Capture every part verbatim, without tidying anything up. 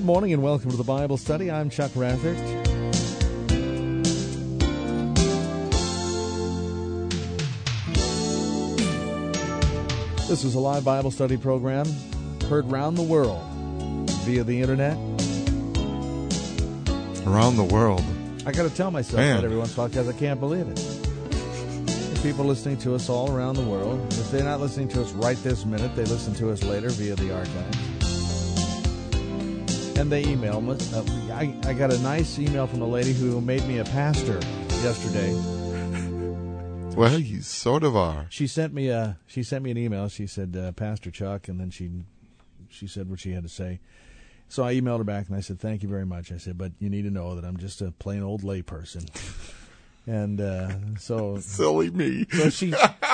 morning and welcome to the Bible Study. I'm Chuck Rathert. This is a live Bible study program heard around the world via the internet. Around the world. I got to tell myself Man. that every once in a while because I can't believe it. There's people listening to us all around the world. If they're not listening to us right this minute, they listen to us later via the archives. And they email me. Uh, I, I got a nice email from a lady who made me a pastor yesterday. Well, you sort of are. She sent me a she sent me an email. She said, uh, Pastor Chuck, and then she she said what she had to say. So I emailed her back and I said, thank you very much. I said, but you need to know that I'm just a plain old layperson. And uh, so silly me. So she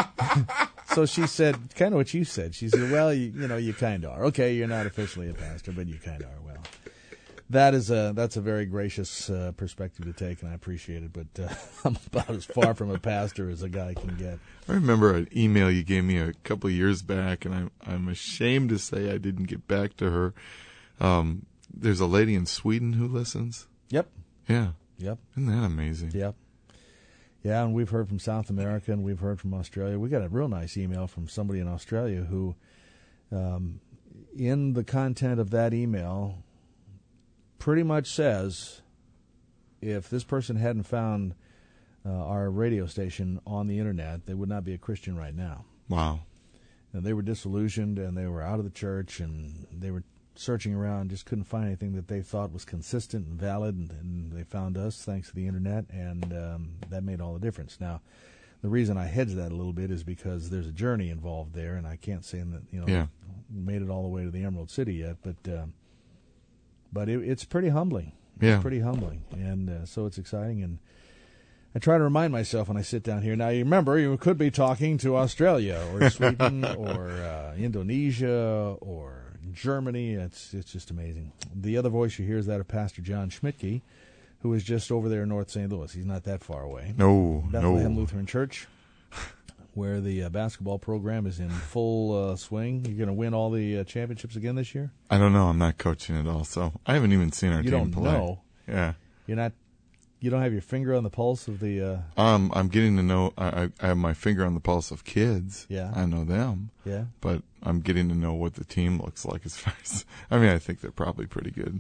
so she said kind of what you said. She said, well, you, you know, you kind of are. Okay, you're not officially a pastor, but you kind of are. Well, that is a that's a very gracious uh, perspective to take, and I appreciate it. But uh, I'm about as far from a pastor as a guy can get. I remember an email you gave me a couple of years back, and I'm I'm ashamed to say I didn't get back to her. Um, there's a lady in Sweden who listens. Yep. Yeah. Yep. Isn't that amazing? Yep. Yeah, and we've heard from South America, and we've heard from Australia. We got a real nice email from somebody in Australia who, um, in the content of that email, pretty much says, if this person hadn't found uh, our radio station on the internet, they would not be a Christian right now. Wow. And they were disillusioned, and they were out of the church, and they were searching around, just couldn't find anything that they thought was consistent and valid, and, and they found us thanks to the internet, and um, that made all the difference. Now, the reason I hedge that a little bit is because there's a journey involved there, and I can't say that you know yeah. made it all the way to the Emerald City yet, but um, but it, it's pretty humbling. Yeah, it's pretty humbling, and uh, so it's exciting. And I try to remind myself when I sit down here. Now, you remember, you could be talking to Australia or Sweden or uh, Indonesia or Germany. It's it's just amazing. The other voice you hear is that of Pastor John Schmidtke, who is just over there in North Saint Louis. He's not that far away. No, Bethlehem no. Lutheran Church, where the uh, basketball program is in full uh, swing. You're going to win all the uh, championships again this year? I don't know. I'm not coaching at all, so I haven't even seen our you team don't play. know. Yeah. You're not. You don't have your finger on the pulse of the. Uh... Um, I'm getting to know. I, I have my finger on the pulse of kids. Yeah. I know them. Yeah. But I'm getting to know what the team looks like as far as. I mean, I think they're probably pretty good.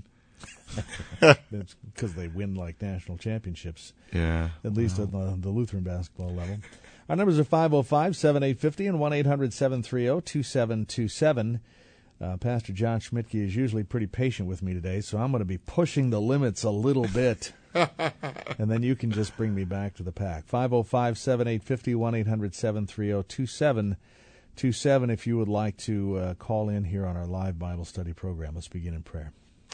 It's because they win like national championships. Yeah. At least wow. at the, the Lutheran basketball level. Our numbers are five oh five, seven eight five oh and one eight hundred, seven three oh, two seven two seven. Uh, Pastor John Schmidtke is usually pretty patient with me today, so I'm going to be pushing the limits a little bit. And then you can just bring me back to the pack. five oh five, seven eight five oh, one eight hundred, seven three oh, two seven two seven if you would like to uh, call in here on our live Bible study program. Let's begin in prayer.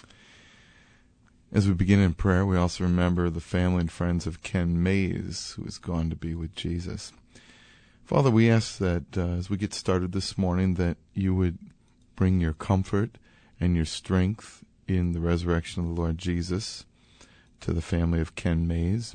As we begin in prayer, we also remember the family and friends of Ken Mays, who has gone to be with Jesus. Father, we ask that uh, as we get started this morning, that you would bring your comfort and your strength in the resurrection of the Lord Jesus to the family of Ken Mays,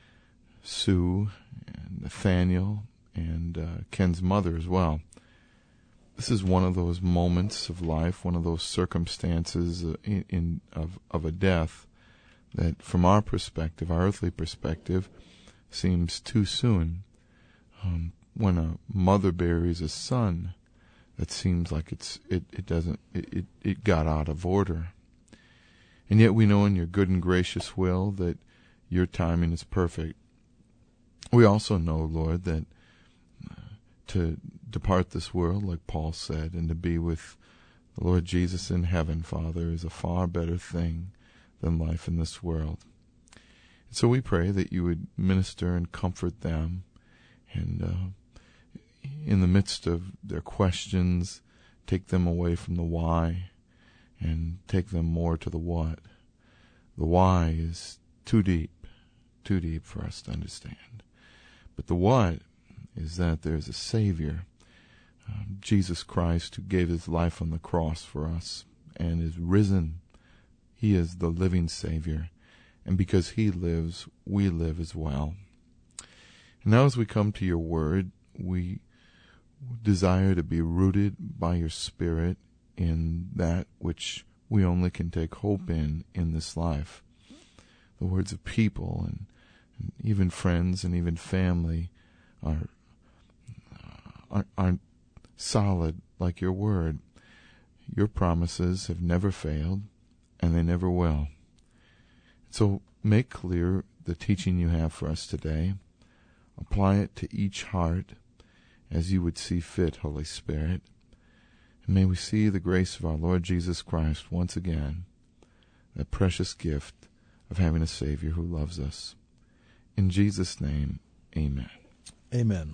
Sue, and Nathaniel, and uh, Ken's mother as well. This is one of those moments of life, one of those circumstances uh, in, in of, of a death that, from our perspective, our earthly perspective, seems too soon. Um, when a mother buries a son, that seems like it's it, it doesn't it, it, it got out of order. And yet we know in your good and gracious will that your timing is perfect. We also know, Lord, that uh, to depart this world, like Paul said, and to be with the Lord Jesus in heaven, Father, is a far better thing than life in this world. And so we pray that you would minister and comfort them, and uh, in the midst of their questions, take them away from the why and take them more to the what. The why is too deep, too deep for us to understand. But the what is that there's a Savior, um, Jesus Christ, who gave his life on the cross for us and is risen. He is the living Savior. And because he lives, we live as well. And now as we come to your word, we desire to be rooted by your Spirit in that which we only can take hope in in this life. The words of people and, and even friends and even family are, are aren't solid like your word. Your promises have never failed, and they never will. So make clear the teaching you have for us today. Apply it to each heart as you would see fit, Holy Spirit. And may we see the grace of our Lord Jesus Christ once again, that precious gift of having a Savior who loves us. In Jesus' name, amen. Amen.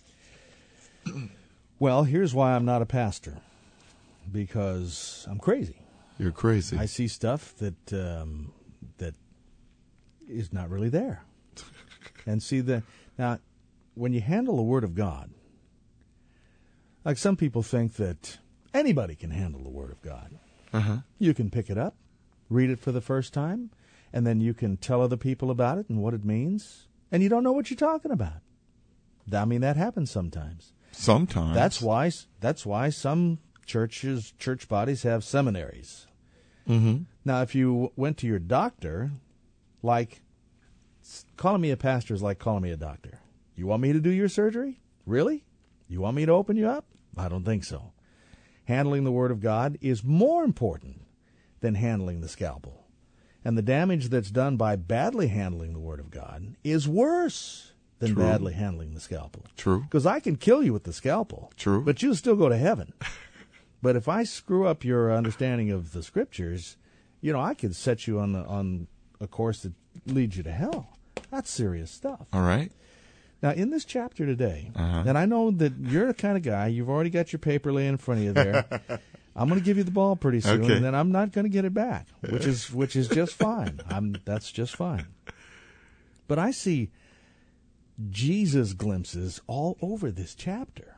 Well, here's why I'm not a pastor. Because I'm crazy. You're crazy. I see stuff that um, that is not really there. And see the now, when you handle the Word of God, like some people think that anybody can handle the Word of God. Uh-huh. You can pick it up, read it for the first time, and then you can tell other people about it and what it means, and you don't know what you're talking about. I mean, that happens sometimes. Sometimes. That's why. That's why some churches, church bodies have seminaries. Mm-hmm. Now, if you went to your doctor, like calling me a pastor is like calling me a doctor. You want me to do your surgery? Really? You want me to open you up? I don't think so. Handling the Word of God is more important than handling the scalpel. And the damage that's done by badly handling the Word of God is worse than True. badly handling the scalpel. True. Because I can kill you with the scalpel. True. But you'll still go to heaven. But if I screw up your understanding of the Scriptures, you know, I could set you on the, on a course that leads you to hell. That's serious stuff. All right. Now, in this chapter today, Uh-huh. and I know that you're the kind of guy, you've already got your paper laying in front of you there. I'm going to give you the ball pretty soon, Okay. and then I'm not going to get it back, which is which is just fine. I'm that's just fine. But I see Jesus glimpses all over this chapter.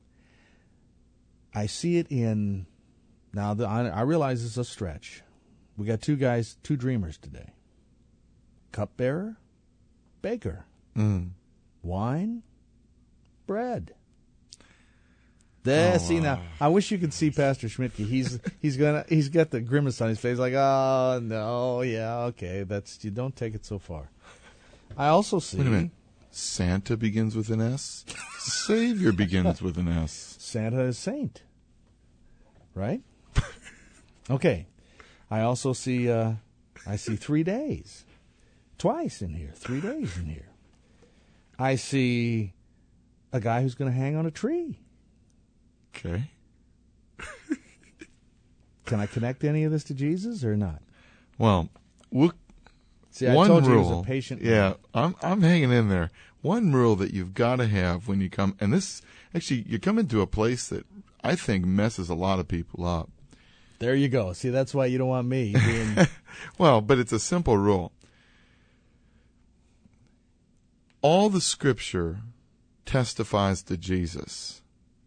I see it in, now the, I, I realize it's a stretch. We got two guys, two dreamers today. Cupbearer, baker, Mm. wine, bread. There, Oh, see wow. now. I wish you could see Pastor Schmidtke. He's he's gonna he's got the grimace on his face, like, oh no, yeah, okay, that's you don't take it so far. I also see Wait a minute. Santa begins with an S? Savior begins with an S. Santa is saint, right? Okay. I also see uh, I see three days, twice in here, three days in here. I see a guy who's going to hang on a tree. Okay. Can I connect any of this to Jesus or not? Well, we'll, See, I one told you rule. he was a patient man. Yeah, I'm I'm hanging in there. One rule that you've got to have when you come, and this actually you're coming to a place that I think messes a lot of people up. There you go. See, that's why you don't want me being... Well, but it's a simple rule. All the Scripture testifies to Jesus,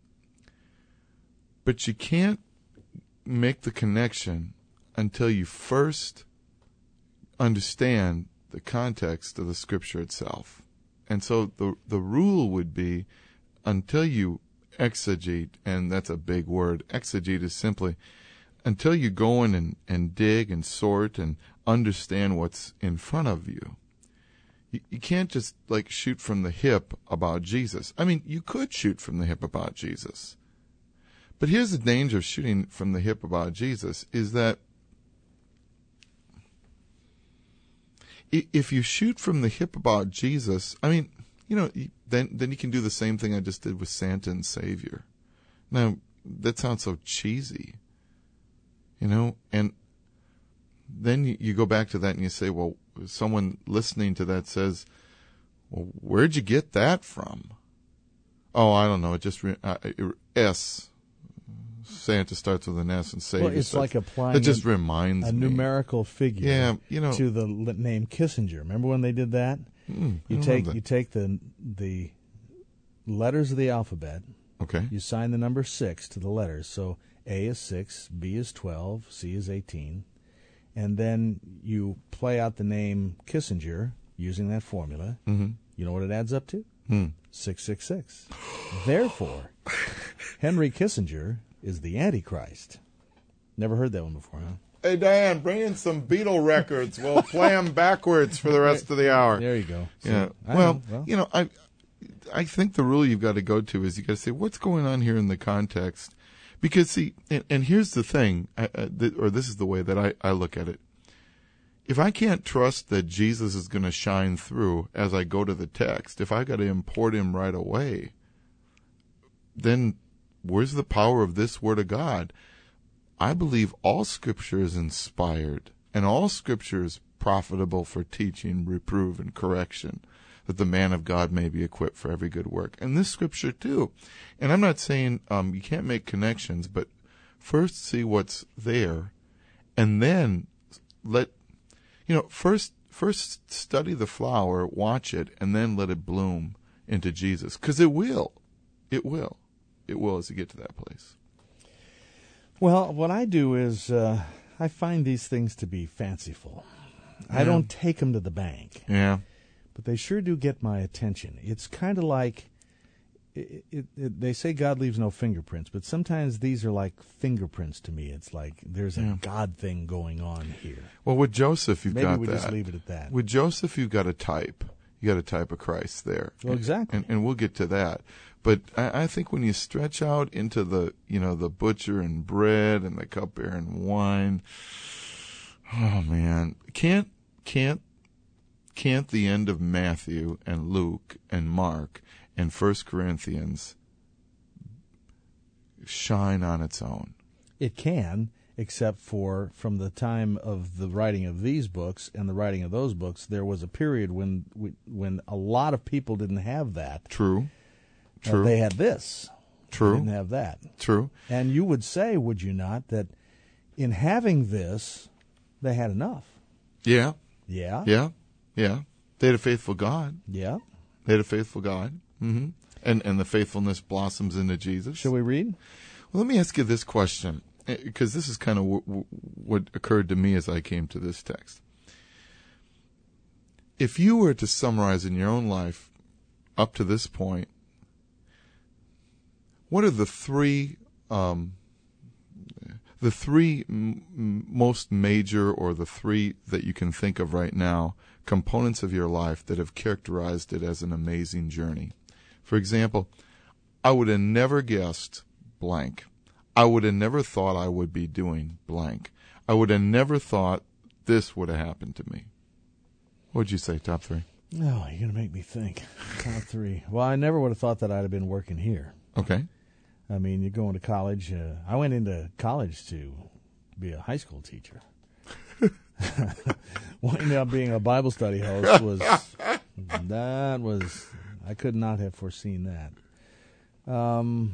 but you can't make the connection until you first understand the context of the Scripture itself. And so the the rule would be, until you exegete, and that's a big word, exegete is simply, until you go in and, and dig and sort and understand what's in front of you, you, you can't just like shoot from the hip about Jesus. I mean, you could shoot from the hip about Jesus. But here's the danger of shooting from the hip about Jesus, is that if you shoot from the hip about Jesus, I mean, you know, then then you can do the same thing I just did with Santa and Savior. Now, that sounds so cheesy, you know, and then you, you go back to that and you say, well, someone listening to that says, well, where'd you get that from? Oh, I don't know. It just, re- uh, S. Santa starts with an S and Savior Well, it's starts. like applying It just a, reminds a me. numerical figure Yeah, you know. to the li- name Kissinger. Remember when they did that? Mm, I You don't take know that. you take the the letters of the alphabet. Okay. You sign the number six to the letters. So A is six, B is twelve, C is eighteen, and then you play out the name Kissinger using that formula. Mm-hmm. You know what it adds up to? Mm. six six six. Therefore, Henry Kissinger is the Antichrist. Never heard that one before, huh? Hey, Diane, bring in some Beatle records. We'll play them backwards for the rest of the hour. There you go. So, Yeah. I Well, know. well, you know, I I think the rule you've got to go to is you got to say, what's going on here in the context? Because, see, and, and here's the thing, I, I, th- or this is the way that I, I look at it. If I can't trust that Jesus is going to shine through as I go to the text, if I got to import him right away, then where's the power of this Word of God? I believe all Scripture is inspired, and all Scripture is profitable for teaching, reproof, and correction, that the man of God may be equipped for every good work. And this Scripture too. And I'm not saying um, you can't make connections, but first see what's there, and then let, you know, first first study the flower, watch it, and then let it bloom into Jesus. Because it will. It will. It will as you get to that place. well, what I do is uh, I find these things to be fanciful. I Yeah. don't take them to the bank, Yeah. but they sure do get my attention. It's kind of like it, it, it, they say God leaves no fingerprints, but sometimes these are like fingerprints to me. It's like there's a Yeah. God thing going on here. Well, with Joseph, you've Maybe got we that. just leave it at that. With Joseph, you've got a type. You got a type of Christ there. Well, exactly. And, and we'll get to that. But I, I think when you stretch out into the, you know, the butcher and bread and the cupbearer and wine, oh man, can't can't can't the end of Matthew and Luke and Mark and First Corinthians shine on its own? It can, except for from the time of the writing of these books and the writing of those books, there was a period when we, when a lot of people didn't have that. True. Uh, True. they had this. True. They didn't have that. True. And you would say, would you not, that in having this, they had enough. Yeah. Yeah. Yeah. Yeah. They had a faithful God. Yeah. They had a faithful God. Mm-hmm. And and the faithfulness blossoms into Jesus. Shall we read? Well, let me ask you this question, because this is kind of w- w- what occurred to me as I came to this text. If you were to summarize in your own life up to this point, what are the three um, the three m- most major, or the three that you can think of right now, components of your life that have characterized it as an amazing journey? For example, I would have never guessed blank. I would have never thought I would be doing blank. I would have never thought this would have happened to me. What would you say, top three? No, you're going to make me think. Top three. Well, I never would have thought that I'd have been working here. Okay. I mean, you're going to college. Uh, I went into college to be a high school teacher. Winding up being a Bible study host was, that was, I could not have foreseen that. Um,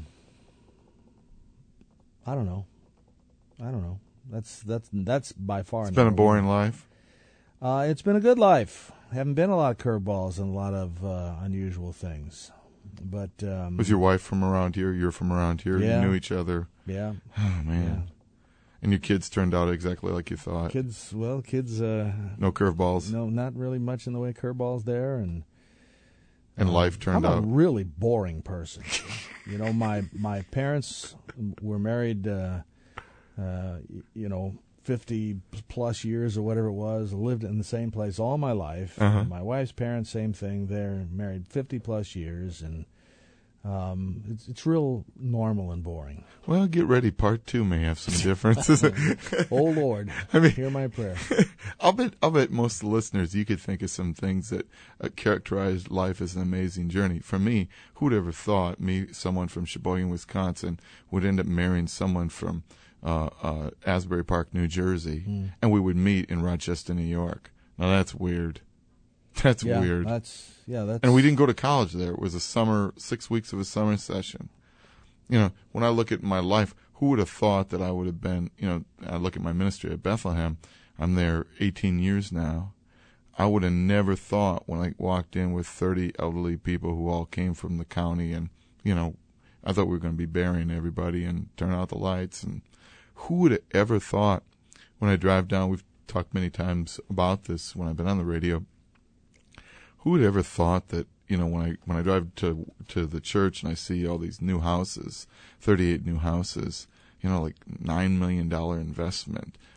I don't know. I don't know. That's that's that's by far. It's been a number boring one. life. Uh, it's been a good life. Haven't been a lot of curveballs and a lot of uh, unusual things. But um, Was your wife from around here? You're from around here. Yeah. You knew each other. yeah, Oh, man. yeah. And your kids turned out exactly like you thought. Kids, well, kids. Uh, No curveballs. no, not really much in the way of curveballs there, and And life turned I'm out. a really boring person. You know, my my parents were married. Uh, uh, y- you know, fifty plus years or whatever it was. Lived in the same place all my life. Uh-huh. My wife's parents, same thing. They're married fifty plus years, and um, it's it's real normal and boring. Well, get ready. Part two may have some differences. Oh Lord, I mean- hear my prayer. I'll bet. I'll bet most of the listeners, you could think of some things that uh, characterize life as an amazing journey. For me, who'd ever thought me, someone from Sheboygan, Wisconsin, would end up marrying someone from uh, uh, Asbury Park, New Jersey, Mm. and we would meet in Rochester, New York. Now that's weird. That's yeah, weird. That's yeah. That's And we didn't go to college there. It was a summer, six weeks of a summer session. You know, when I look at my life, who would have thought that I would have been, you know, I look at my ministry at Bethlehem. I'm there eighteen years now. I would have never thought when I walked in with thirty elderly people who all came from the county, and, you know, I thought we were going to be burying everybody and turn out the lights. And who would have ever thought when I drive down, we've talked many times about this when I've been on the radio, who would ever thought that, you know, when I when I drive to to the church and I see all these new houses, thirty-eight new houses, you know, like nine million dollar investment,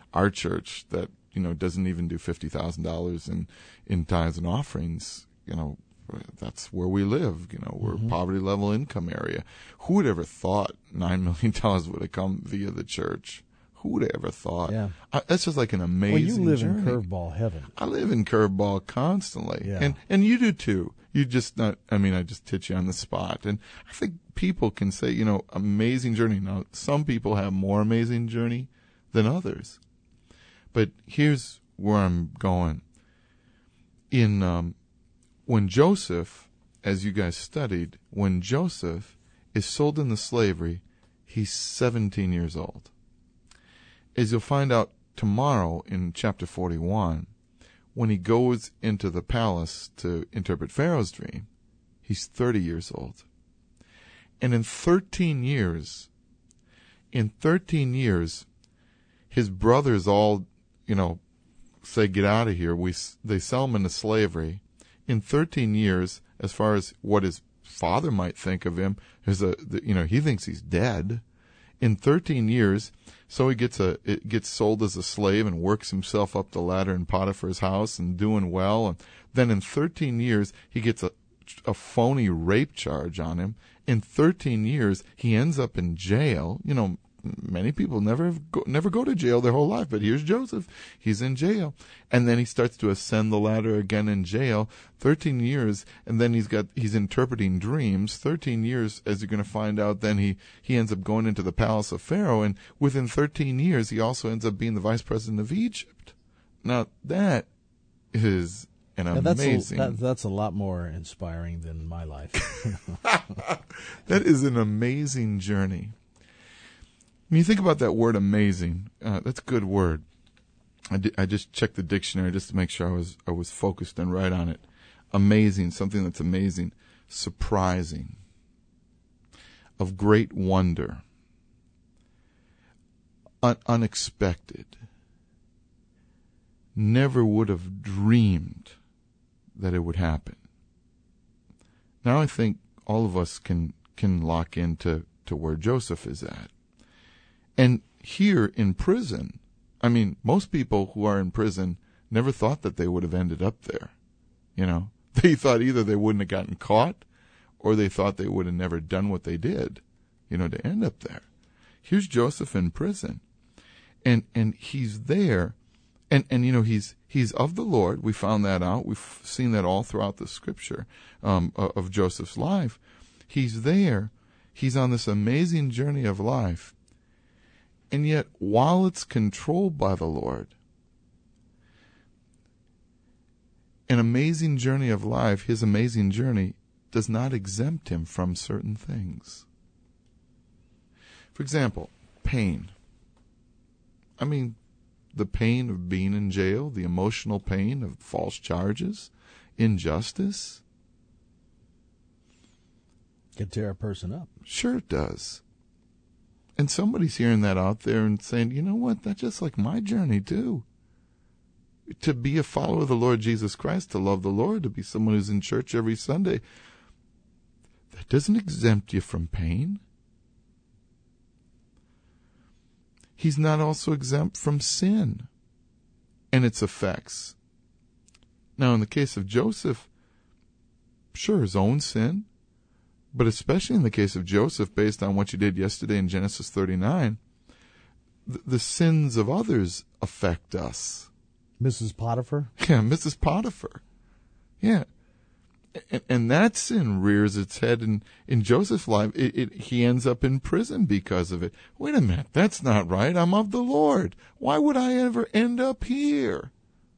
our church that, you know, doesn't even do fifty thousand dollars in, in tithes and offerings, you know, that's where we live. You know, we're mm-hmm. a poverty level income area. Who would ever thought nine million dollars would have come via the church? Who would have ever thought? Yeah. I, that's just like an amazing Well, you live journey. in curveball heaven. I live in curveball constantly. Yeah. And, and you do too. You just not, I mean, I just hit you on the spot. And I think people can say, you know, amazing journey. Now, some people have more amazing journey than others. But here's where I'm going. In, um, when Joseph, as you guys studied, when Joseph is sold into slavery, he's seventeen years old. As you'll find out tomorrow in chapter forty-one, when he goes into the palace to interpret Pharaoh's dream, he's thirty years old. And in thirteen years, in thirteen years, his brothers all, you know, say, get out of here. We, they sell him into slavery. In thirteen years, as far as what his father might think of him, is a, you know, he thinks he's dead. In thirteen years, so he gets a it gets sold as a slave and works himself up the ladder in Potiphar's house and doing well. And then in thirteen years, he gets a a phony rape charge on him. In thirteen years, he ends up in jail. You know, many people never go, never go to jail their whole life, but here's Joseph. He's in jail. And then he starts to ascend the ladder again in jail. thirteen years, and then he's got he's interpreting dreams. thirteen years, as you're going to find out, then he, he ends up going into the palace of Pharaoh, and within thirteen years, he also ends up being the vice president of Egypt. Now, that is an yeah, that's amazing... A, that, that's a lot more inspiring than my life. That is an amazing journey. When you think about that word amazing, uh, that's a good word. I, di- I just checked the dictionary just to make sure I was I was focused and right on it. Amazing, something that's amazing, surprising, of great wonder, un- unexpected. Never would have dreamed that it would happen. Now I think all of us can can lock into to where Joseph is at. And here in prison, I mean, most people who are in prison never thought that they would have ended up there. You know, they thought either they wouldn't have gotten caught or they thought they would have never done what they did, you know, to end up there. Here's Joseph in prison. And and he's there. And, and you know, he's he's of the Lord. We found that out. We've seen that all throughout the scripture um, of Joseph's life. He's there. He's on this amazing journey of life. And yet, while it's controlled by the Lord, an amazing journey of life, his amazing journey, does not exempt him from certain things. For example, pain. I mean, the pain of being in jail, the emotional pain of false charges, injustice. Can tear a person up. Sure it does. And somebody's hearing that out there and saying, you know what, that's just like my journey too. To be a follower of the Lord Jesus Christ, to love the Lord, to be someone who's in church every Sunday, that doesn't exempt you from pain. He's not also exempt from sin and its effects. Now, in the case of Joseph, sure, his own sin, but especially in the case of Joseph, based on what you did yesterday in Genesis thirty-nine, the, the sins of others affect us. Missus Potiphar? Yeah, Missus Potiphar. Yeah. And, and that sin rears its head in, in Joseph's life. It, it, he ends up in prison because of it. Wait a minute, that's not right. I'm of the Lord. Why would I ever end up here?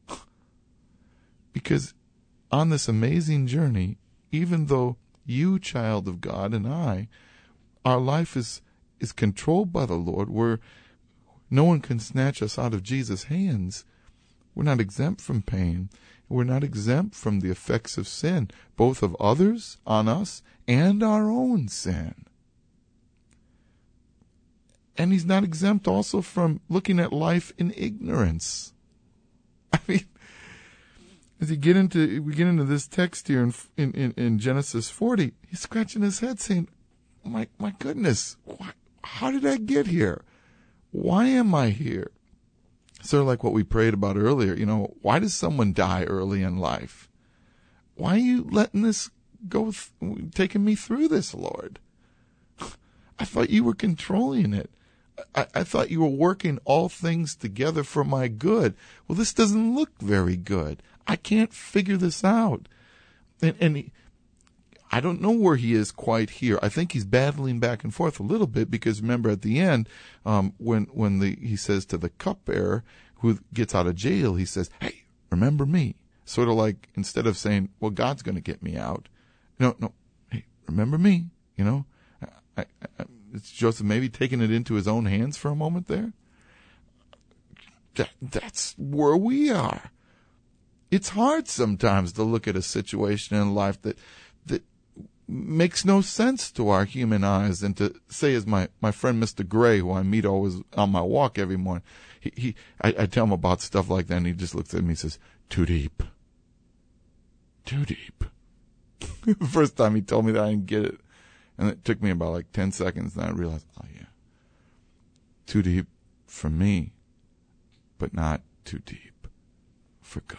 Because on this amazing journey, even though you, child of God, and I, our life is, is controlled by the Lord, where no one can snatch us out of Jesus' hands, we're not exempt from pain. We're not exempt from the effects of sin, both of others on us and our own sin. And he's not exempt also from looking at life in ignorance. I mean, as you get into we get into this text here in in, in, in Genesis forty, he's scratching his head saying, "My my goodness, why, how did I get here? Why am I here?" Sort of like what we prayed about earlier. You know, why does someone die early in life? Why are you letting this go, th- taking me through this, Lord? I thought you were controlling it. I, I thought you were working all things together for my good. Well, this doesn't look very good. I can't figure this out. And, and he, I don't know where he is quite here. I think he's battling back and forth a little bit because remember at the end, um, when when the he says to the cupbearer who gets out of jail, he says, "Hey, remember me." Sort of like instead of saying, "Well, God's going to get me out," no, no, hey, remember me. You know, I, I, it's Joseph maybe taking it into his own hands for a moment there. That that's where we are. It's hard sometimes to look at a situation in life that that makes no sense to our human eyes, and to say, as my, my friend Mister Gray, who I meet always on my walk every morning, he, he I, I tell him about stuff like that, and he just looks at me and says, "Too deep, too deep." The first time he told me that, I didn't get it, and it took me about like ten seconds, and I realized, oh yeah, too deep for me, but not too deep for God.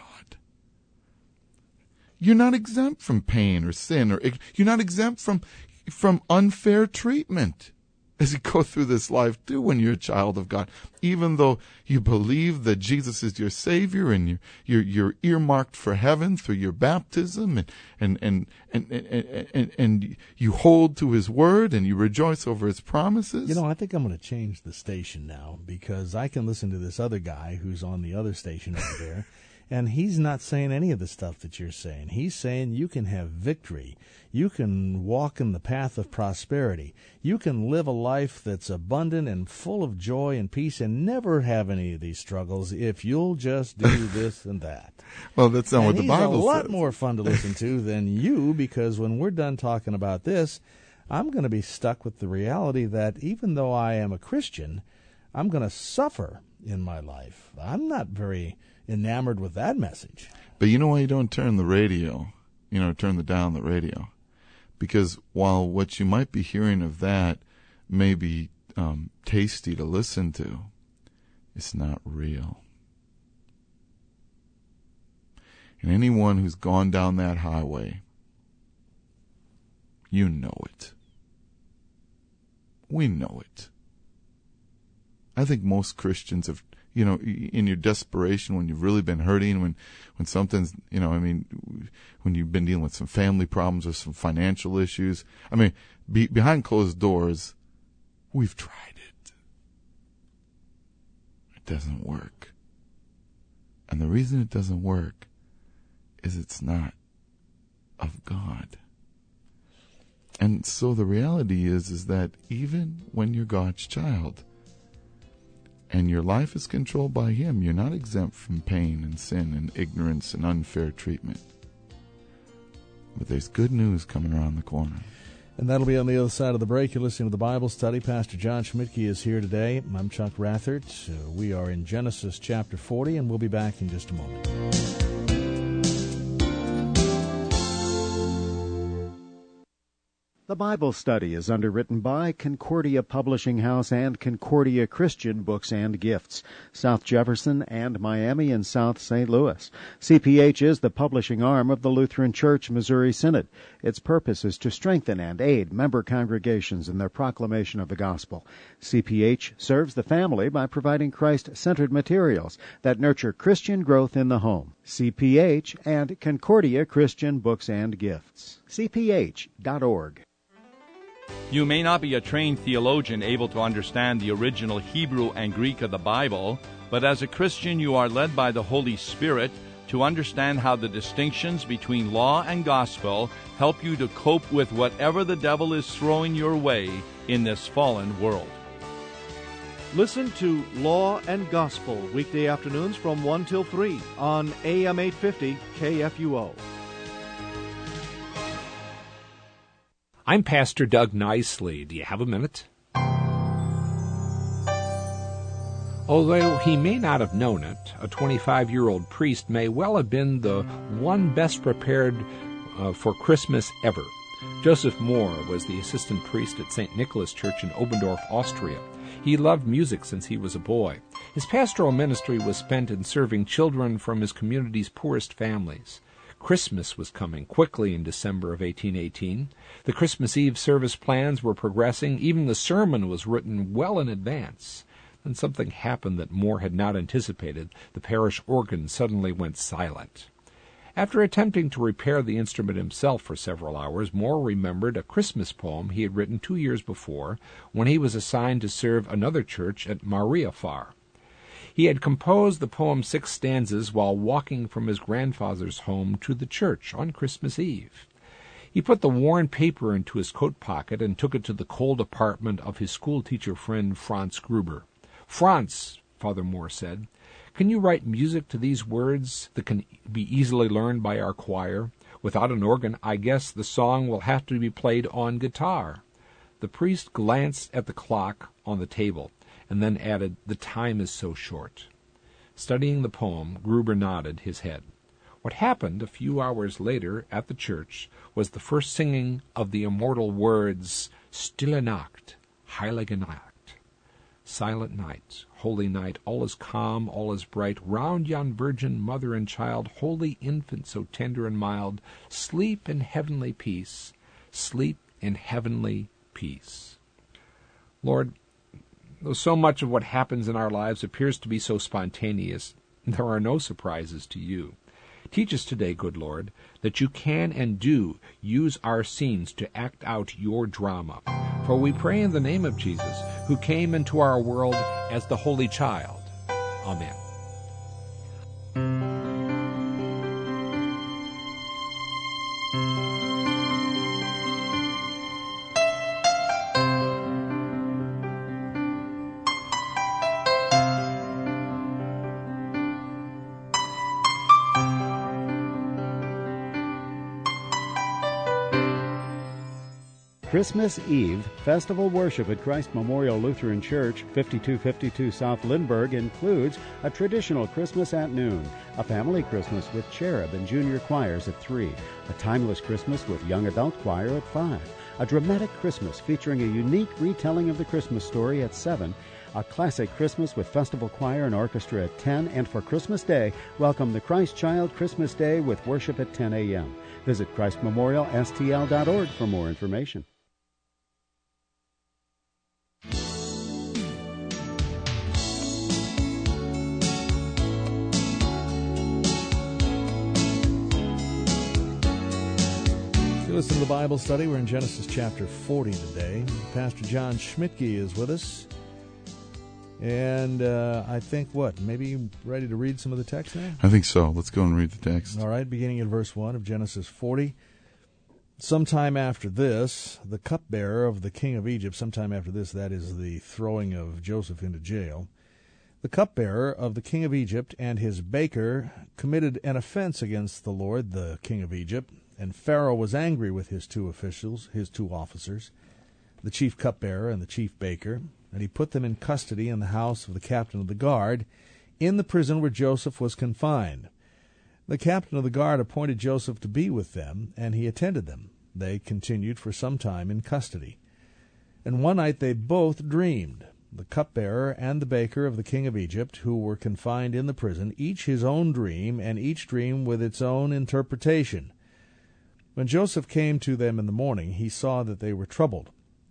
You're not exempt from pain or sin, or you're not exempt from from unfair treatment as you go through this life too when you're a child of God. Even though you believe that Jesus is your Savior and you're you're, you're earmarked for heaven through your baptism, and and, and and and and and you hold to His word and you rejoice over His promises. You know, I think I'm going to change the station now because I can listen to this other guy who's on the other station over there. And he's not saying any of the stuff that you're saying. He's saying you can have victory. You can walk in the path of prosperity. You can live a life that's abundant and full of joy and peace and never have any of these struggles if you'll just do this and that. Well, that's not and what the Bible says. He's a lot more fun to listen to than you, because when we're done talking about this, I'm going to be stuck with the reality that even though I am a Christian, I'm going to suffer in my life. I'm not very enamored with that message. But you know why you don't turn the radio, you know, turn the dial on the radio? Because while what you might be hearing of that may be um, tasty to listen to, it's not real. And anyone who's gone down that highway, you know it. We know it. I think most Christians have, you know, in your desperation, when you've really been hurting, when, when something's, you know, I mean, when you've been dealing with some family problems or some financial issues. I mean, be, behind closed doors, we've tried it. It doesn't work. And the reason it doesn't work is it's not of God. And so the reality is, is that even when you're God's child, and your life is controlled by Him, you're not exempt from pain and sin and ignorance and unfair treatment. But there's good news coming around the corner. And that'll be on the other side of the break. You're listening to the Bible Study. Pastor John Schmidtke is here today. I'm Chuck Rathert. Uh, we are in Genesis chapter forty, and we'll be back in just a moment. The Bible Study is underwritten by Concordia Publishing House and Concordia Christian Books and Gifts, South Jefferson and Miami and South Saint Louis. C P H is the publishing arm of the Lutheran Church Missouri Synod. Its purpose is to strengthen and aid member congregations in their proclamation of the gospel. C P H serves the family by providing Christ-centered materials that nurture Christian growth in the home. C P H and Concordia Christian Books and Gifts. C P H dot org. You may not be a trained theologian able to understand the original Hebrew and Greek of the Bible, but as a Christian you are led by the Holy Spirit to understand how the distinctions between law and gospel help you to cope with whatever the devil is throwing your way in this fallen world. Listen to Law and Gospel weekday afternoons from one till three on A M eight fifty K F U O. I'm Pastor Doug Nicely. Do you have a minute? Although he may not have known it, a twenty-five-year-old priest may well have been the one best prepared uh, for Christmas ever. Joseph Mohr was the assistant priest at Saint Nicholas Church in Oberndorf, Austria. He loved music since he was a boy. His pastoral ministry was spent in serving children from his community's poorest families. Christmas was coming quickly in December of eighteen eighteen. The Christmas Eve service plans were progressing. Even the sermon was written well in advance. Then something happened that Moore had not anticipated. The parish organ suddenly went silent. After attempting to repair the instrument himself for several hours, Moore remembered a Christmas poem he had written two years before when he was assigned to serve another church at Mariafar. He had composed the poem's six stanzas while walking from his grandfather's home to the church on Christmas Eve. He put the worn paper into his coat pocket and took it to the cold apartment of his schoolteacher friend Franz Gruber. "Franz," Father Moore said, "can you write music to these words that can be easily learned by our choir? Without an organ, I guess the song will have to be played on guitar." The priest glanced at the clock on the table and then added, "The time is so short." Studying the poem, Gruber nodded his head. What happened a few hours later at the church was the first singing of the immortal words, "Stille Nacht, Heilige Nacht." Silent night, holy night, all is calm, all is bright, round yon virgin, mother and child, holy infant so tender and mild, sleep in heavenly peace, sleep in heavenly peace. Lord, though so much of what happens in our lives appears to be so spontaneous, there are no surprises to you. Teach us today, good Lord, that you can and do use our scenes to act out your drama. For we pray in the name of Jesus, who came into our world as the Holy Child. Amen. Christmas Eve festival worship at Christ Memorial Lutheran Church, fifty-two fifty-two South Lindbergh, includes a traditional Christmas at noon, a family Christmas with cherub and junior choirs at three, a timeless Christmas with young adult choir at five, a dramatic Christmas featuring a unique retelling of the Christmas story at seven, a classic Christmas with festival choir and orchestra at ten, and for Christmas Day, welcome the Christ Child Christmas Day with worship at ten a.m. Visit christ memorial s t l dot org for more information. Listen to the Bible study. We're in Genesis chapter forty today. Pastor John Schmidtke is with us. And uh, I think, what, maybe ready to read some of the text now? I think so. Let's go and read the text. All right, beginning at verse one of Genesis forty. Sometime after this, the cupbearer of the king of Egypt, sometime after this, that is the throwing of Joseph into jail, the cupbearer of the king of Egypt and his baker committed an offense against the Lord, the king of Egypt. And Pharaoh was angry with his two officials, his two officers, the chief cupbearer and the chief baker, and he put them in custody in the house of the captain of the guard, in the prison where Joseph was confined. The captain of the guard appointed Joseph to be with them, and he attended them. They continued for some time in custody. And one night they both dreamed, the cupbearer and the baker of the king of Egypt, who were confined in the prison, each his own dream, and each dream with its own interpretation. When Joseph came to them in the morning, he saw that they were troubled.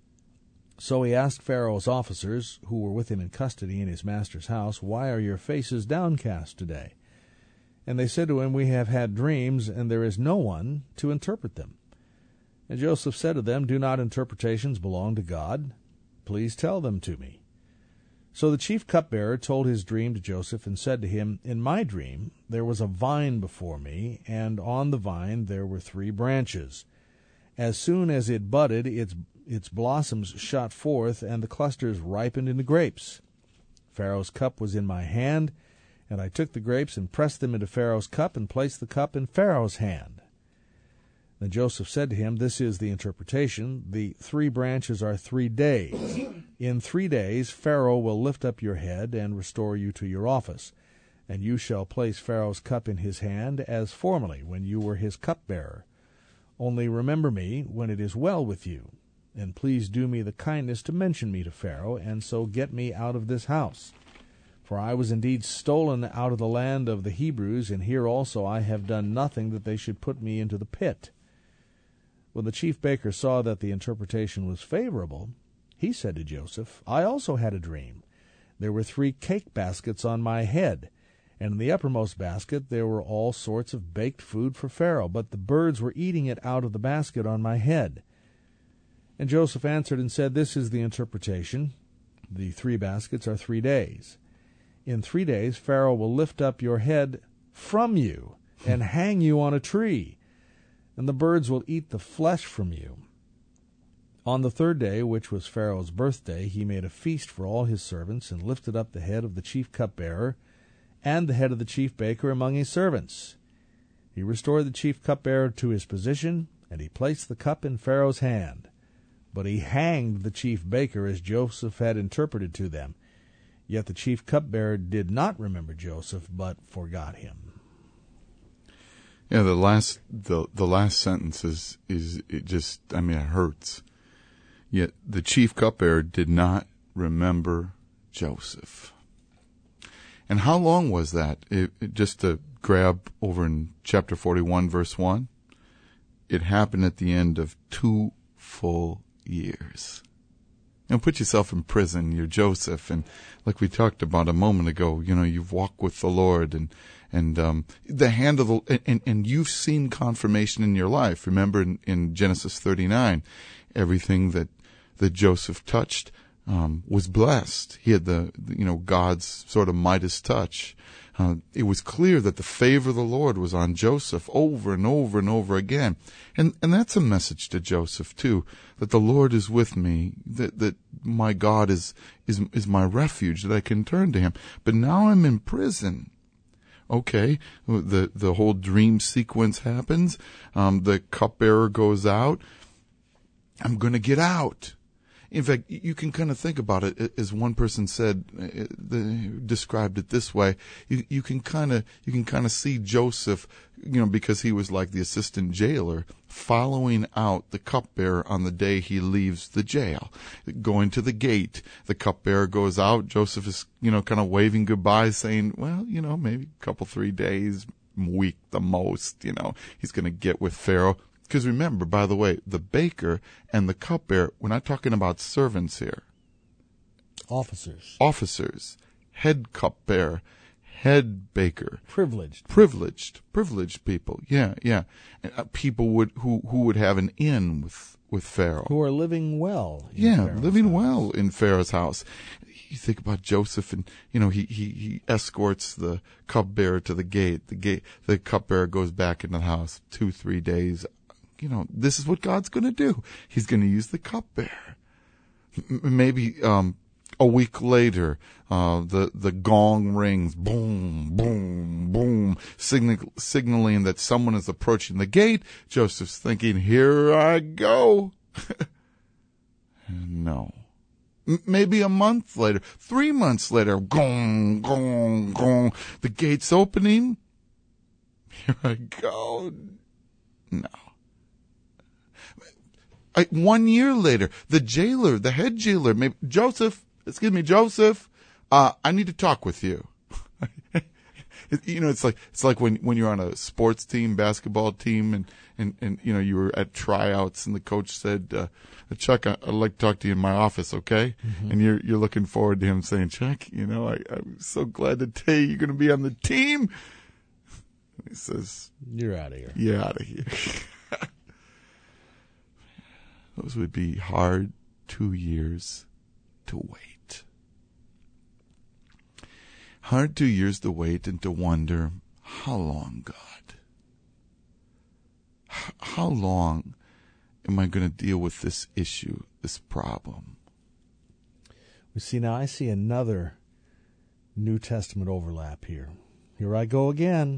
So he asked Pharaoh's officers, who were with him in custody in his master's house, "Why are your faces downcast today?" And they said to him, "We have had dreams, and there is no one to interpret them." And Joseph said to them, "Do not interpretations belong to God? Please tell them to me." So the chief cupbearer told his dream to Joseph and said to him, "In my dream there was a vine before me, and on the vine there were three branches. As soon as it budded, its its blossoms shot forth, and the clusters ripened into grapes. Pharaoh's cup was in my hand, and I took the grapes and pressed them into Pharaoh's cup and placed the cup in Pharaoh's hand." Then Joseph said to him, "This is the interpretation. The three branches are three days. In three days Pharaoh will lift up your head and restore you to your office, and you shall place Pharaoh's cup in his hand as formerly when you were his cupbearer. Only remember me when it is well with you. and please do me the kindness to mention me to Pharaoh, and so get me out of this house. For I was indeed stolen out of the land of the Hebrews, and here also I have done nothing that they should put me into the pit." When the chief baker saw that the interpretation was favorable, he said to Joseph, "I also had a dream. There were three cake baskets on my head, and in the uppermost basket there were all sorts of baked food for Pharaoh, but the birds were eating it out of the basket on my head." And Joseph answered and said, "This is the interpretation. The three baskets are three days. In three days Pharaoh will lift up your head from you and hang you on a tree, and the birds will eat the flesh from you." On the third day, which was Pharaoh's birthday, he made a feast for all his servants, and lifted up the head of the chief cupbearer and the head of the chief baker among his servants. He restored the chief cupbearer to his position, and he placed the cup in Pharaoh's hand. But he hanged the chief baker as Joseph had interpreted to them. Yet the chief cupbearer did not remember Joseph, but forgot him. Yeah, the last the the last sentence is is it just I mean it hurts. Yet the chief cupbearer did not remember Joseph. And how long was that? It, it, just to grab over in chapter forty-one, verse one, it happened at the end of two full years. You know, put yourself in prison. You're Joseph, and like we talked about a moment ago, you know, you've walked with the Lord, and and um, the hand of the and, and you've seen confirmation in your life. Remember in, in Genesis thirty-nine, everything that that Joseph touched um, was blessed. He had the, you know, God's sort of Midas touch. Uh, it was clear that the favor of the Lord was on Joseph over and over and over again. And and that's a message to Joseph too, that the Lord is with me, that that my God is is is my refuge, that I can turn to him. But now I'm in prison. Okay, the the whole dream sequence happens. Um, the cupbearer goes out. I'm going to get out. In fact, you can kind of think about it as one person said, uh, the, described it this way. You, you can kind of you can kind of see Joseph, you know, because he was like the assistant jailer, following out the cupbearer on the day he leaves the jail, going to the gate. The cupbearer goes out. Joseph is, you know, kind of waving goodbye, saying, "Well, you know, maybe a couple, three days, week the most. You know, he's going to get with Pharaoh." Because remember, by the way, the baker and the cupbearer, we're not talking about servants here. Officers. Officers. Head cupbearer. Head baker. Privileged. Privileged. Privileged people. Yeah, yeah. And, uh, people would who, who would have an in with, with Pharaoh. Who are living well. In yeah, Pharaoh's living house. well in Pharaoh's house. You think about Joseph, and you know he, he, he escorts the cupbearer to the gate. The gate. The cupbearer goes back into the house two, three days. You know, this is what God's going to do. He's going to use the cupbearer. M- maybe um, a week later, uh, the the gong rings, boom, boom, boom, signal, signaling that someone is approaching the gate. Joseph's thinking, "Here I go." No. M- maybe a month later, three months later, gong, gong, gong. The gate's opening. Here I go. No. I, one year later, the jailer, the head jailer, maybe, Joseph, excuse me, Joseph, uh, I need to talk with you. it, you know, it's like, it's like when, when you're on a sports team, basketball team, and, and, and, you know, you were at tryouts and the coach said, uh, Chuck, I, I'd like to talk to you in my office, okay? Mm-hmm. And you're, you're looking forward to him saying, Chuck, you know, I, I'm so glad to tell you you're going to be on the team. And he says, "You're out of here. You're out of here." Those would be hard two years to wait. Hard two years to wait and to wonder, how long, God? H- how long am I going to deal with this issue, this problem? We see now, I see another New Testament overlap here. Here I go again.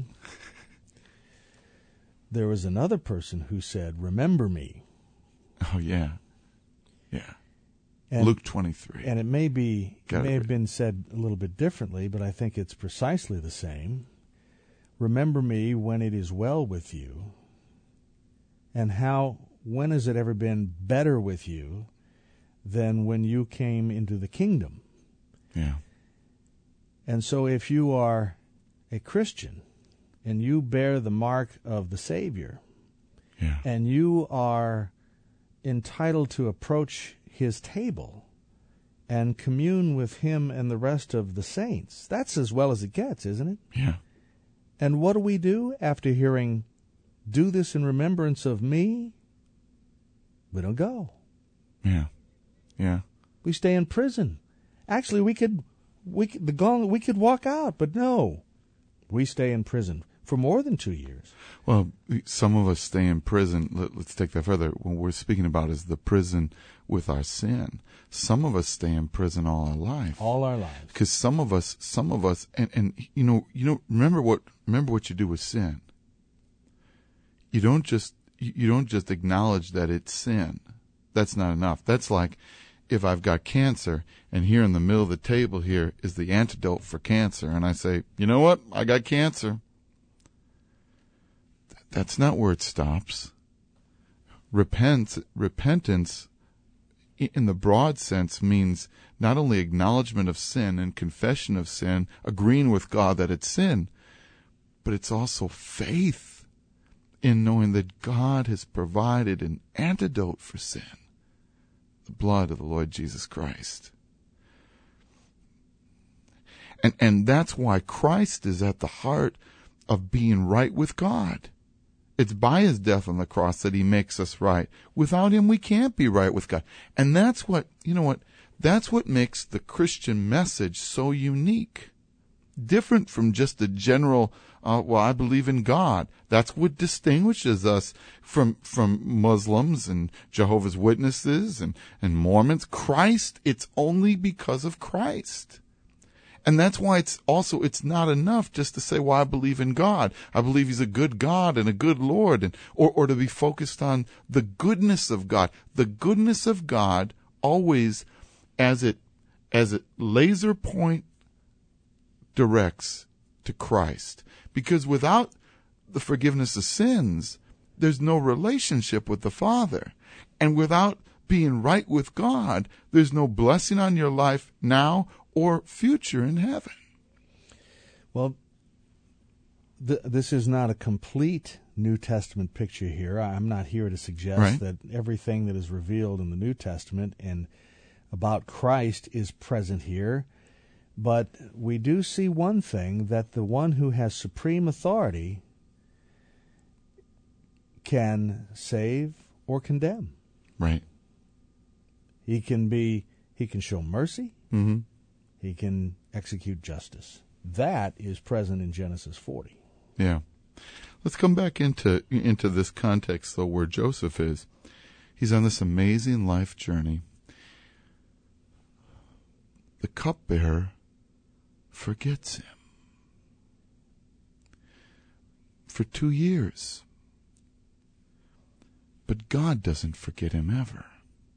There was another person who said, "Remember me." Oh, yeah. Yeah. And, Luke twenty-three. And it may be, it may it have right. been said a little bit differently, but I think it's precisely the same. "Remember me when it is well with you, and how when has it ever been better with you than when you came into the kingdom? Yeah. And so if you are a Christian and you bear the mark of the Savior, Yeah. and you are entitled to approach his table and commune with him and the rest of the saints, that's as well as it gets, isn't it? Yeah. And what do we do after hearing, "Do this in remembrance of me"? We don't go. Yeah. Yeah. We stay in prison. Actually, we could, we could, the gong, we could walk out, but no, we stay in prison for more than two years. Well, some of us stay in prison. Let, let's take that further. What we're speaking about is the prison with our sin. Some of us stay in prison all our life. All our lives. Because some of us, some of us, and, and you know, you know, remember what, remember what you do with sin. You don't just, you don't just acknowledge that it's sin. That's not enough. That's like if I've got cancer and here in the middle of the table here is the antidote for cancer, and I say, you know what, I got cancer. That's not where it stops. Repent, repentance, in the broad sense, means not only acknowledgement of sin and confession of sin, agreeing with God that it's sin, but it's also faith in knowing that God has provided an antidote for sin, the blood of the Lord Jesus Christ. And, and that's why Christ is at the heart of being right with God. It's by his death on the cross that he makes us right. Without him, we can't be right with God. And that's what, you know what, that's what makes the Christian message so unique. Different from just the general, uh, well, I believe in God. That's what distinguishes us from, from Muslims and Jehovah's Witnesses and, and Mormons. Christ, it's only because of Christ. And that's why it's also, it's not enough just to say, well, I believe in God. I believe he's a good God and a good Lord, and or, or to be focused on the goodness of God. The goodness of God always, as it, as it laser point directs to Christ. Because without the forgiveness of sins, there's no relationship with the Father. And without being right with God, there's no blessing on your life now or future in heaven. Well, th- this is not a complete New Testament picture here. I'm not here to suggest Right. that everything that is revealed in the New Testament and about Christ is present here. But we do see one thing, that the one who has supreme authority can save or condemn. Right. He can be, he can show mercy. Mm-hmm. He can execute justice. That is present in Genesis forty. Yeah. Let's come back into into this context, though, where Joseph is. He's on this amazing life journey. The cupbearer forgets him for two years. But God doesn't forget him ever.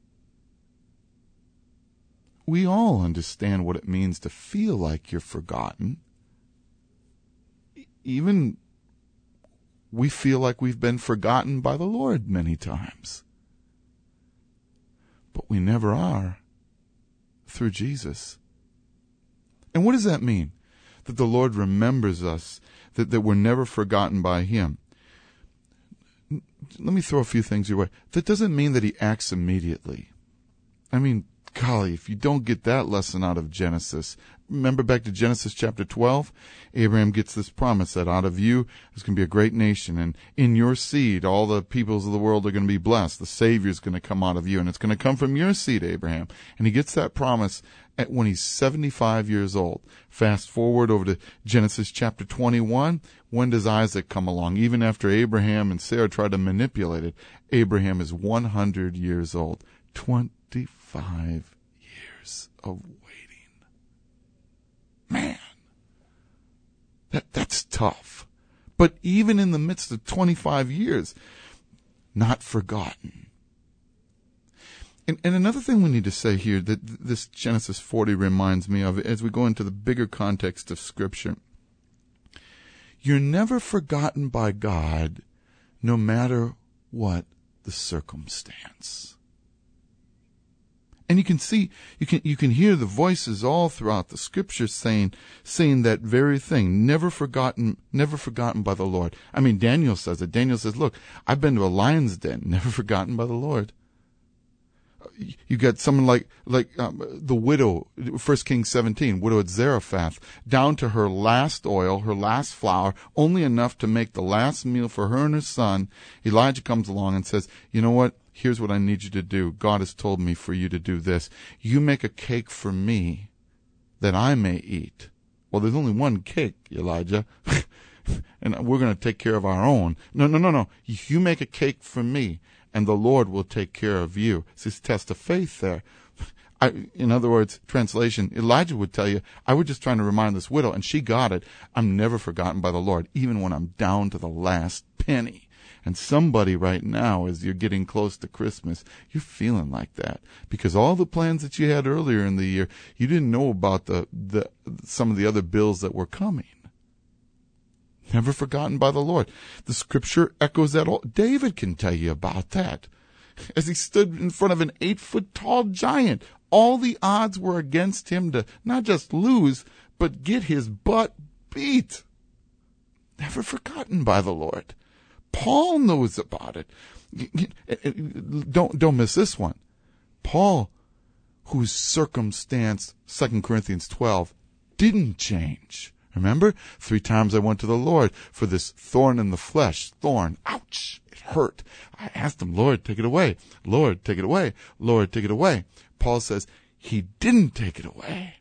We all understand what it means to feel like you're forgotten. Even we feel like we've been forgotten by the Lord many times. But we never are through Jesus. And what does that mean? That the Lord remembers us, that, that we're never forgotten by him. Let me throw a few things your way. That doesn't mean that he acts immediately. I mean, golly, if you don't get that lesson out of Genesis, remember back to Genesis chapter twelve? Abraham gets this promise that out of you is going to be a great nation, and in your seed all the peoples of the world are going to be blessed. The Savior is going to come out of you, and it's going to come from your seed, Abraham. And he gets that promise at when he's seventy-five years old. Fast forward over to Genesis chapter twenty-one. When does Isaac come along? Even after Abraham and Sarah tried to manipulate it, Abraham is one hundred years old. twenty-five years of waiting. Man, that that's tough. But even in the midst of twenty-five years, not forgotten. And, and another thing we need to say here that this Genesis forty reminds me of as we go into the bigger context of Scripture. You're never forgotten by God no matter what the circumstance. And you can see, you can you can hear the voices all throughout the scriptures saying saying that very thing, never forgotten, never forgotten by the Lord. I mean, Daniel says it. Daniel says, look, I've been to a lion's den, never forgotten by the Lord. You got someone like like um, the widow, First Kings seventeen, widow at Zarephath, down to her last oil, her last flour, only enough to make the last meal for her and her son. Elijah comes along and says, you know what? Here's what I need you to do. God has told me for you to do this. You make a cake for me that I may eat. Well, there's only one cake, Elijah, and we're going to take care of our own. No, no, no, no. You make a cake for me, and the Lord will take care of you. It's this test of faith there. I, in other words, translation, Elijah would tell you, I was just trying to remind this widow, and she got it. I'm never forgotten by the Lord, even when I'm down to the last penny. And somebody right now, as you're getting close to Christmas, you're feeling like that. Because all the plans that you had earlier in the year, you didn't know about the, the some of the other bills that were coming. Never forgotten by the Lord. The scripture echoes that all. David can tell you about that. As he stood in front of an eight-foot tall giant, all the odds were against him to not just lose, but get his butt beat. Never forgotten by the Lord. Paul knows about it. Don't, don't miss this one. Paul, whose circumstance, Second Corinthians twelve, didn't change. Remember? Three times I went to the Lord for this thorn in the flesh. Thorn. Ouch. It hurt. I asked him, Lord, take it away. Lord, take it away. Lord, take it away. Paul says he didn't take it away.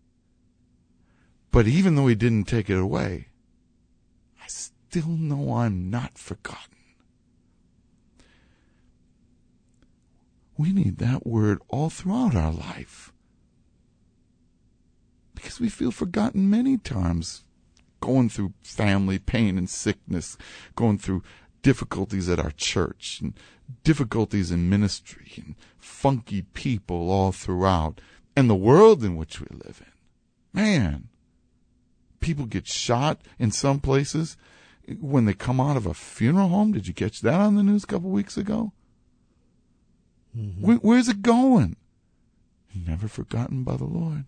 But even though he didn't take it away, I still know I'm not forgotten. We need that word all throughout our life. Because we feel forgotten many times, going through family pain and sickness, going through difficulties at our church, and difficulties in ministry, and funky people all throughout, and the world in which we live in. Man, people get shot in some places when they come out of a funeral home. Did you catch that on the news a couple weeks ago? Mm-hmm. Where, where's it going? Never forgotten by the Lord.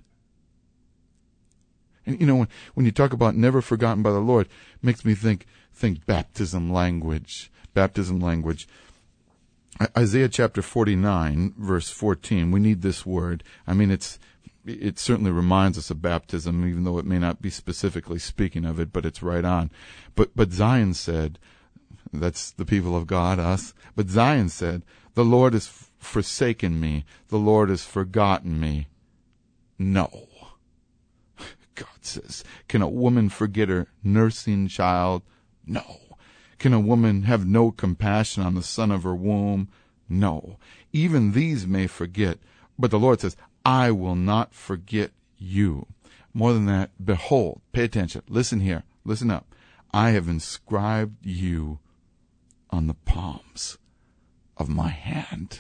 And you know, when, when you talk about never forgotten by the Lord, it makes me think think baptism language. Baptism language. Isaiah chapter forty-nine, verse fourteen. We need this word. I mean, it's it certainly reminds us of baptism, even though it may not be specifically speaking of it, but it's right on. But but Zion said, that's the people of God, us. But Zion said, the Lord has forsaken me. The Lord has forgotten me. No. God says, can a woman forget her nursing child? No. Can a woman have no compassion on the son of her womb? No. Even these may forget, but the Lord says, I will not forget you. More than that, behold, pay attention, listen here, listen up. I have inscribed you on the palms of my hand.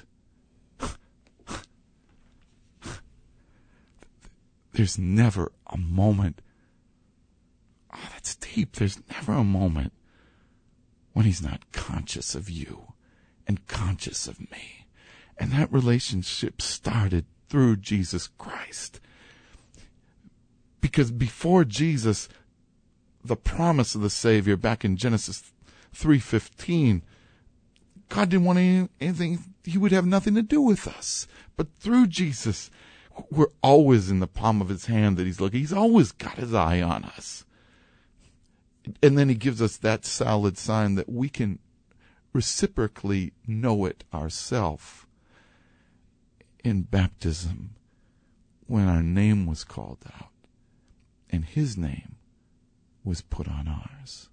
There's never a moment. Oh, that's deep. There's never a moment when he's not conscious of you and conscious of me. And that relationship started through Jesus Christ. Because before Jesus, the promise of the Savior back in Genesis three fifteen, God didn't want any, anything, he would have nothing to do with us. But through Jesus, we're always in the palm of his hand that he's looking. He's always got his eye on us. And then he gives us that solid sign that we can reciprocally know it ourselves in baptism when our name was called out and his name was put on ours.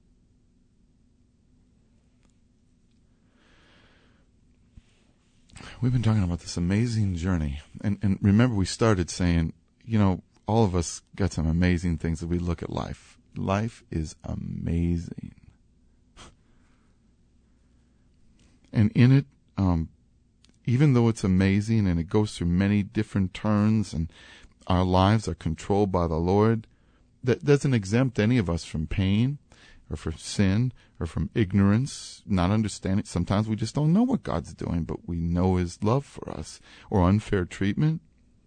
We've been talking about this amazing journey. And, and remember, we started saying, you know, all of us got some amazing things that we look at life. Life is amazing. And in it, um, even though it's amazing and it goes through many different turns and our lives are controlled by the Lord, that doesn't exempt any of us from pain or from sin, or from ignorance, not understanding. Sometimes we just don't know what God's doing, but we know His love for us, or unfair treatment.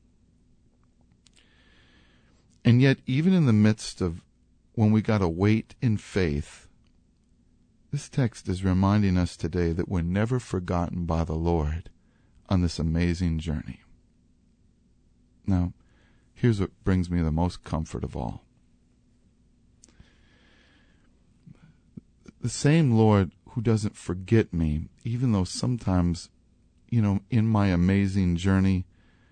And yet, even in the midst of when we got to wait in faith, this text is reminding us today that we're never forgotten by the Lord on this amazing journey. Now, here's what brings me the most comfort of all. The same Lord who doesn't forget me, even though sometimes, you know, in my amazing journey,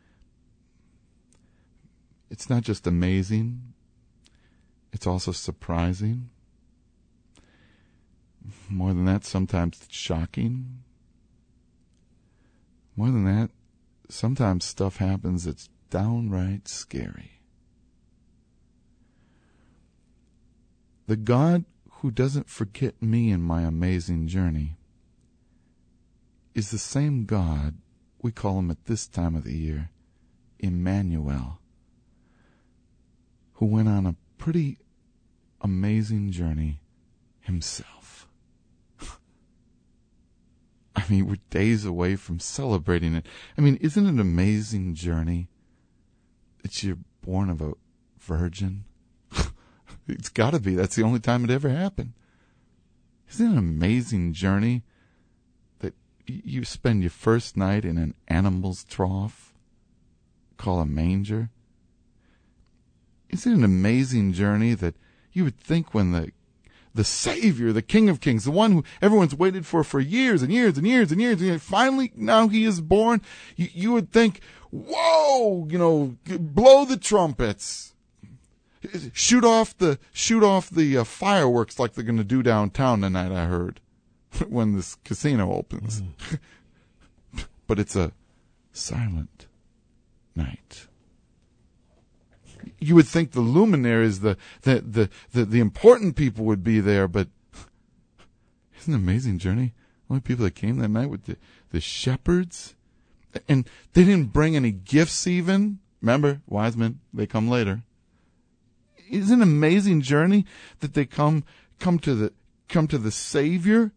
it's not just amazing, it's also surprising. More than that, sometimes it's shocking. More than that, sometimes stuff happens that's downright scary. The God who doesn't forget me in my amazing journey is the same God, we call Him at this time of the year, Emmanuel, who went on a pretty amazing journey Himself. I mean, we're days away from celebrating it. I mean, isn't it an amazing journey that you're born of a virgin? It's got to be. That's the only time it ever happened. Isn't it an amazing journey that you spend your first night in an animal's trough, called a manger? Isn't it an amazing journey that you would think when the the Savior, the King of Kings, the one who everyone's waited for for years and years and years and years, and years, finally now He is born, you, you would think, whoa, you know, blow the trumpets. Shoot off the shoot off the uh, fireworks like they're going to do downtown tonight, I heard, when this casino opens. Mm. But it's a silent night. You would think the luminaries, the the, the, the the important people would be there, but isn't it an amazing journey? The only people that came that night were the, the shepherds. And they didn't bring any gifts even. Remember, wise men, they come later. Isn't it an amazing journey that they come come to the come to the Savior?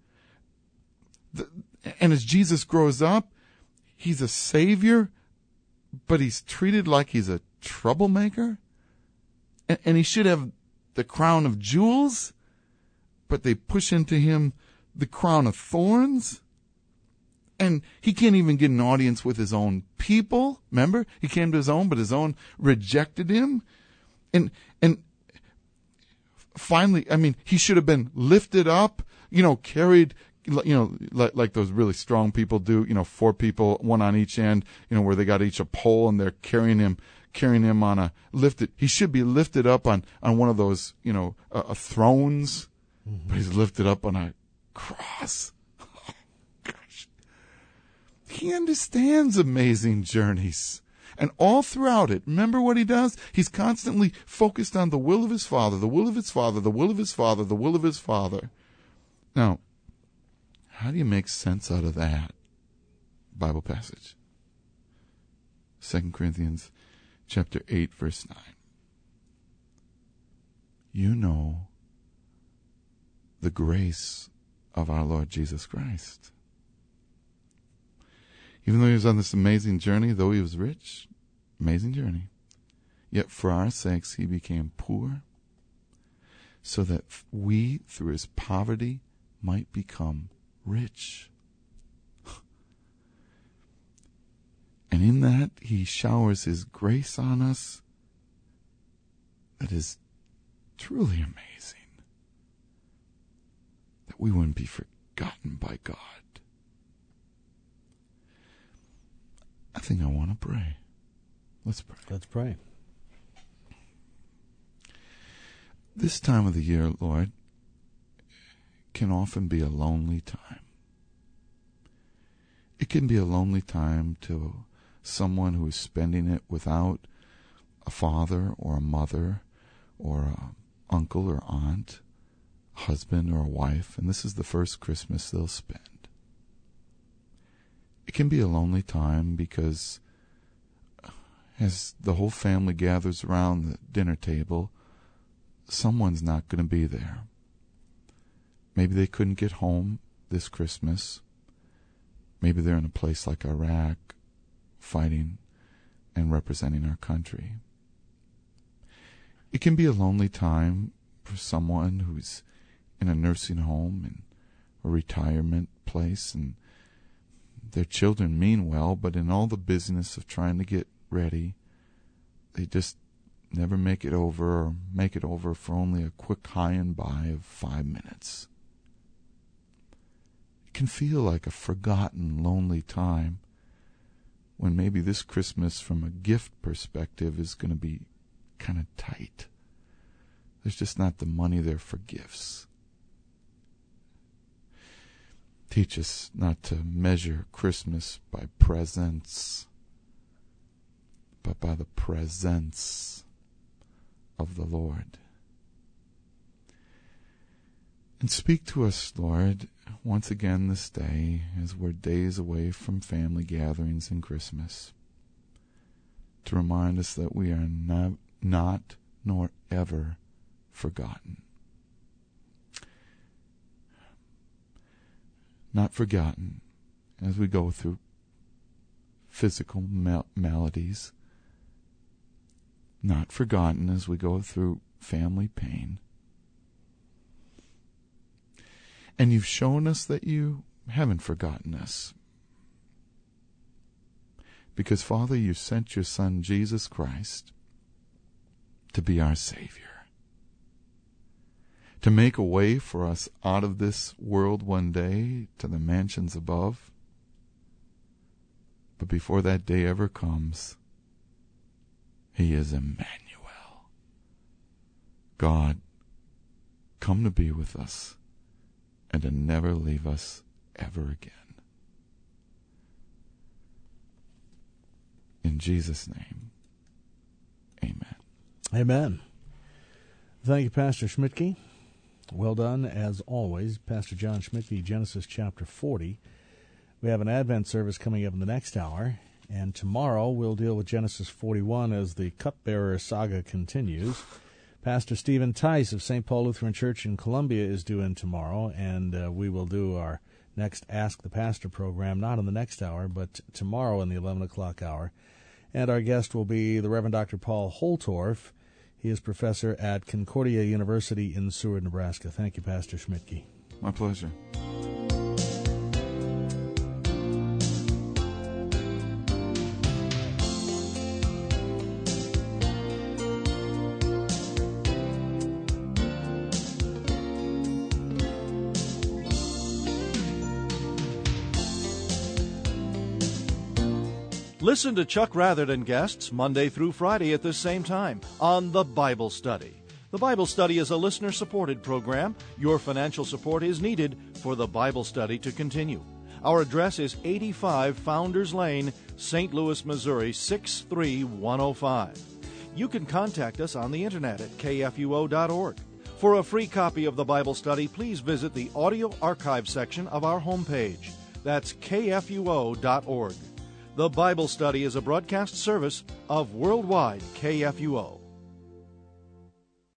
The, and as Jesus grows up, He's a Savior, but He's treated like He's a troublemaker. And, and He should have the crown of jewels, but they push into Him the crown of thorns. And He can't even get an audience with His own people. Remember? He came to His own, but His own rejected Him. And and finally, I mean, He should have been lifted up, you know, carried, you know, like, like those really strong people do, you know, four people, one on each end, you know, where they got each a pole and they're carrying Him, carrying Him on a lifted. He should be lifted up on, on one of those, you know, uh, uh, thrones, mm-hmm. But He's lifted up on a cross. Oh, gosh. He understands amazing journeys. And all throughout it, remember what He does? He's constantly focused on the will of His Father, the will of His Father, the will of His Father, the will of His Father. Now, how do you make sense out of that Bible passage? Second Corinthians chapter eight, verse nine. You know the grace of our Lord Jesus Christ. Even though He was on this amazing journey, though He was rich, amazing journey, yet for our sakes He became poor, so that we, through His poverty, might become rich. And in that, He showers His grace on us that is truly amazing, that we wouldn't be forgotten by God. I think I want to pray. Let's pray. Let's pray. This time of the year, Lord, can often be a lonely time. It can be a lonely time to someone who is spending it without a father or a mother or an uncle or aunt, husband or a wife, and this is the first Christmas they'll spend. It can be a lonely time because as the whole family gathers around the dinner table, someone's not going to be there. Maybe they couldn't get home this Christmas. Maybe they're in a place like Iraq, fighting and representing our country. It can be a lonely time for someone who's in a nursing home and a retirement place, and their children mean well, but in all the business of trying to get ready, they just never make it over, or make it over for only a quick high and by of five minutes. It can feel like a forgotten, lonely time when maybe this Christmas, from a gift perspective, is going to be kind of tight. There's just not the money there for gifts. Teach us not to measure Christmas by presents, but by the presence of the Lord. And speak to us, Lord, once again this day, as we're days away from family gatherings and Christmas, to remind us that we are not, not nor ever forgotten. Not forgotten as we go through physical mal- maladies. Not forgotten as we go through family pain. And you've shown us that you haven't forgotten us. Because, Father, you sent your Son, Jesus Christ, to be our Savior. To make a way for us out of this world one day to the mansions above. But before that day ever comes, He is Emmanuel. God, come to be with us and to never leave us ever again. In Jesus' name, amen. Amen. Thank you, Pastor Schmidtke. Well done, as always, Pastor John Schmidtke, Genesis chapter forty. We have an Advent service coming up in the next hour, and tomorrow we'll deal with Genesis forty-one as the cupbearer saga continues. Pastor Stephen Tice of Saint Paul Lutheran Church in Columbia is due in tomorrow, and uh, we will do our next Ask the Pastor program, not in the next hour, but tomorrow in the eleven o'clock hour. And our guest will be the Reverend Doctor Paul Holtorf. He is professor at Concordia University in Seward, Nebraska. Thank you, Pastor Schmidtke. My pleasure. Listen to Chuck Rathert and guests Monday through Friday at this same time on The Bible Study. The Bible Study is a listener-supported program. Your financial support is needed for The Bible Study to continue. Our address is eighty-five Founders Lane, Saint Louis, Missouri, six three one oh five. You can contact us on the internet at k f u o dot org. For a free copy of The Bible Study, please visit the audio archive section of our homepage. That's k f u o dot org. The Bible Study is a broadcast service of Worldwide K F U O.